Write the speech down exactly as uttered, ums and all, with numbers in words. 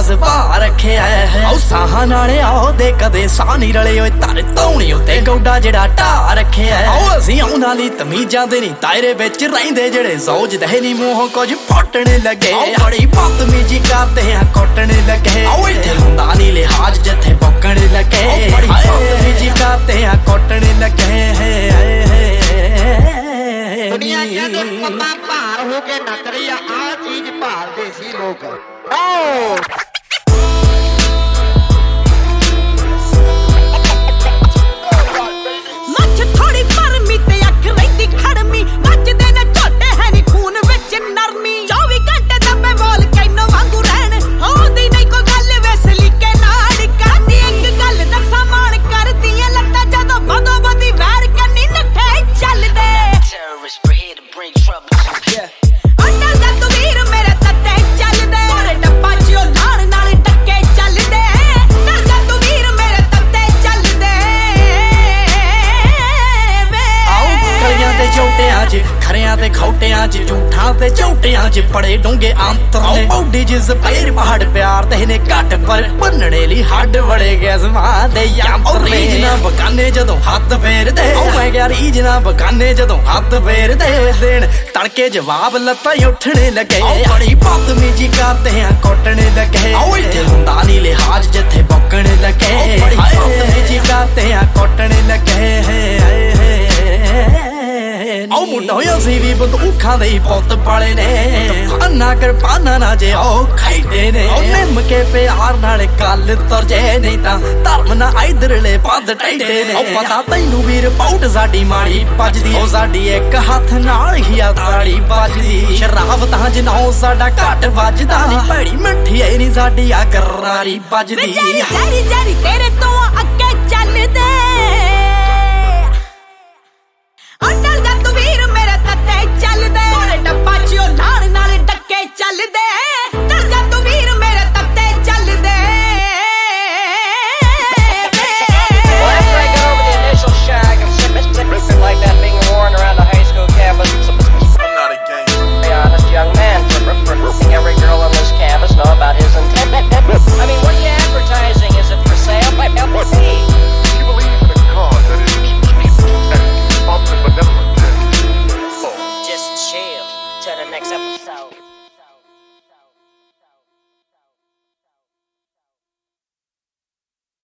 जज्बा रखे है ओ साहां नाले आओ दे कदे साह नहीं रले ओए तारे धौनी उत्ते गौडा जिहड़ा ढा रखे है ओ असीं आउण वाली तमीजां दे नहीं दायरे विच रहिंदे जिहड़े सोचदे नहीं मूंहों कुछ फुटने लगे बड़ी बदतमीजी करदे आ कुटने लगे ओ इत्थे हुंदा नहीं लिहाज जिथे बुकने लगे बड़ी बदतमीजी करदे आ कुटने लगे दुनिया कहते पता भार हो के नच रही है आ चीज भालते सी लोग मच थोड़ी परमी ते अख रहिंदी खड़मी वजदे ने झोटे है नी खून विच नरमी चौबी घंटे दबे बोल कैनो वांगू रहन होंदी नहीं कोई गल वैसली के नाड़ करदी एक गल दसा मान करदियां लत्तां जदों बदो बदी वैर करनी नठे चलदे Terrorists, we're here to bring trouble. Yeah. अंडर दा तू वीर मेरे तत्ते चलदे और डब्बा चियो लाण नाल टक्के चलदे अंडर दा तू वीर मेरे तत्ते चलदे वे आओ कलियां ते झोटियां च खरियां ते खौटियां च झूठां ते झोटियां च बड़े डूंगे अंतर ने बौडी जिस पैर पहाड़ प्यार ते ने घट पर बनने ली हड्ड बड़े गैसमां दे यंत्र ने रीजना बगाने जदों हत्थ फेरदे ओ मैं क्या रीजना बगाने जदों हत्थ फेरदे देन तड़के जवाब लत्तां उठने लगे बड़ी बदतमीजी करदे आ कुटने लगे ओ इत्थे हुंदा नहीं लिहाज जिथे बुकने लगे बड़ी बदतमीजी करदे आ कुटने लगे ओ मुंडा असीं भी बंदूखां दे पुत्त पाले ने अन्ना किरपाना ना जे ओ खाइदे ने ओ निम के प्यार नाल गल तुर जे नहीं तां धर्म ना इधरले बंद ढैंदे ने ओ पता तैनू वीर पौट साडी माड़ी भजदी ओ साडी एक हत्थ नाल ही आ ताड़ी भजदी शराब तां जनाओ साडा घट वजदा नहीं भैड़ी मिठी ऐ नहीं साडी आ करारी भजदी जारी जारी तेरे तो अगे चलदे अंडर दा तू वीर मेरे तत्ते चलदे और डब्बा चियो लाण नाल टक्के चलदे